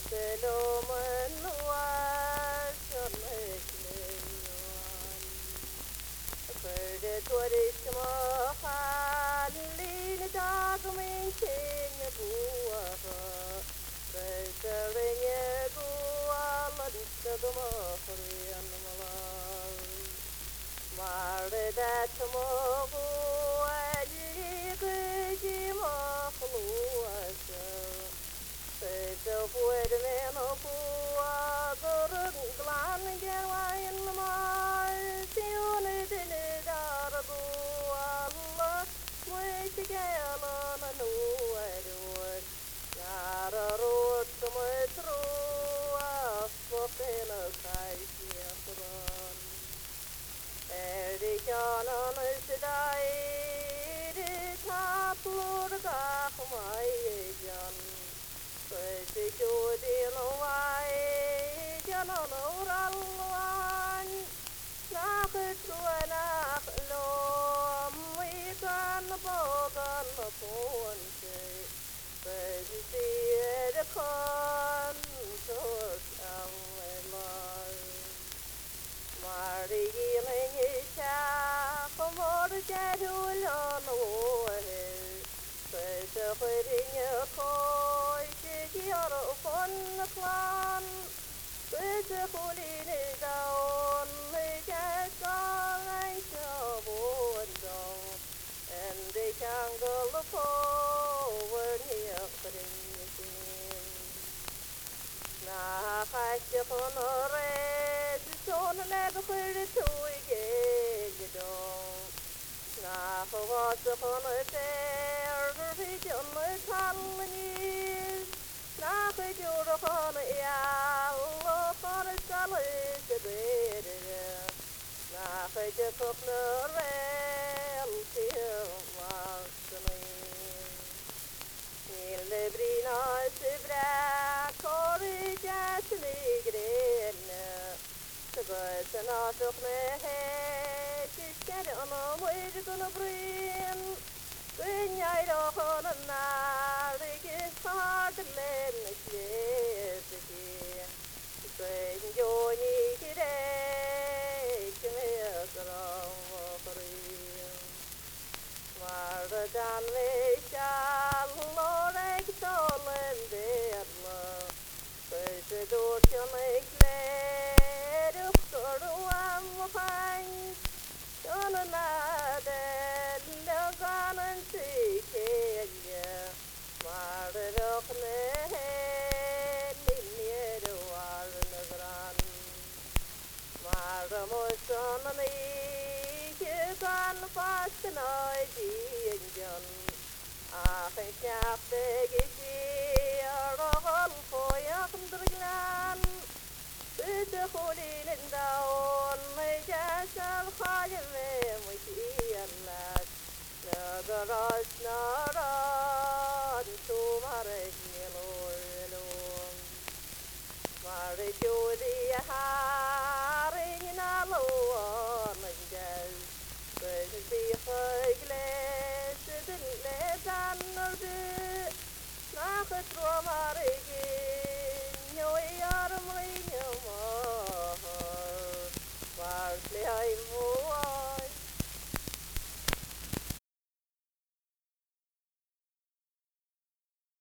سلام وشرك فرد ورشما خلين تعظمين كين يبوها فشرين يقوى لنشد مخريا ملال ماردات مغوى اللي قجي مخلوة فجفور من قوة ضرق لعن جواين مارسيون دلدار قوة الله مشكيلون نور نار روت متروة فقين خايف يخران Erdikanın üstüdeydi tapurda kumaycan Kışık udin vay canın uralvan Nakıt ve naklum Wikan bogan ponte Kışık kan tut avlar Marigilin isha Komor jadulon ohe Kışa kırınya koy Çekiyor fon klan Kışa kulini daun Hıcasa Ayşa bondon Endi kangalı pover Niyakrin Na kaşıkın red Son nebkhir tuige gidon Na khavasıkın ter Fijan kalnis Na kıcurkın yallı Kırsalı şeberir Na kıcıkık nırel Tiymasını Nillebrina sibra Korrigäsni grene Gösen aşıkne Tiskeri anam uyrgun bryn Dünyayla konun narigi Sardlen şlesiki Gön joni girek Mezram vakryn Mardan ve şallorek solen derla Kışı dorçanıkler Ukturuam muhayn Canına delle ganın tükelye Marrıkne Nilyeri var nıgran Marrımışanın iki kan fastına Diyen Ahın şahte geçiyor Ağıl koyakındırglan Üdükulinin daun Mecasal halime Müşiyenler Nagaras naran Tumarek nilurlum Marjudi ha